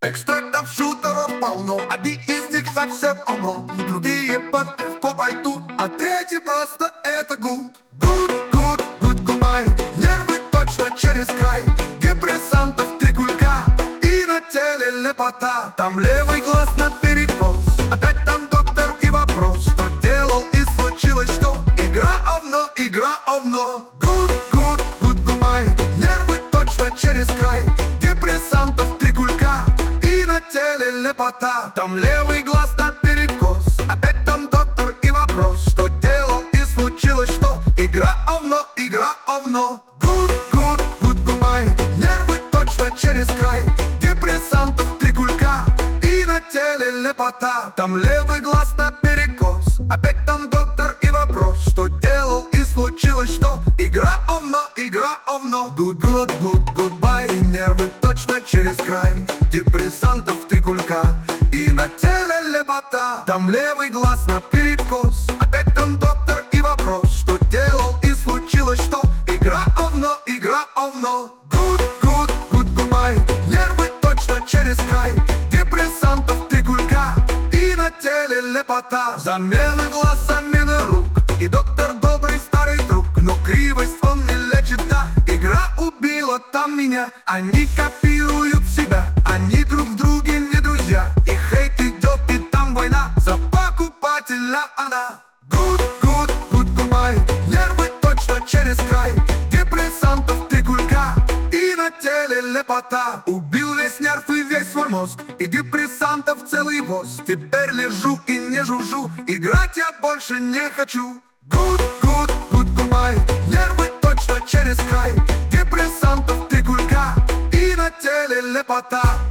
Экстрактов шутеров полно, одни из них совсем умно, другие под пивко пойдут, а третий просто это гуд. Гуд, гумай, нервы точно через край, депрессантов 3 кулька и на теле лепота. Там левый глаз на перекос, опять там доктор и вопрос, что делал и случилось что? Игра овно. Гуд, гумай, нервы точно через край, депрессантов 3 кулька и на теле лепота. Там левый глаз на перекос, опять там доктор и вопрос, что делал и случилось что? Игра овно. Гуд, гумай, нервы точно через край, депрессантов 3 кулька и на теле лепота. Там левый глаз на перекос, опять там доктор и вопрос, что делал и случилось что? Игра овно. Гудбай, нервы точно через край, депрессантов 3 кулька и на теле лепота. Там левый глаз на перекос, опять там доктор и вопрос, что делал и случилось что? Игра овно. Гудбай, нервы точно через край, депрессантов 3 кулька и на теле лепота. Замена глаз, замена рук, и доктор добрый старый друг, но кривость он не лечит, да. Игра убила там меня, они копируют себя, они друг в друге не друзья, и хейт идет, и там война за покупателя она. Гудбай, нервы точно через край, депрессантов 3 кулька и на теле лепота. Убил весь нерв и весь свой мозг, и депрессантов целый воз. Теперь лежу и не жужжу, играть я больше не хочу. Гудбай, нервы точно через край, депрессантов 3 кулька и на теле лепота.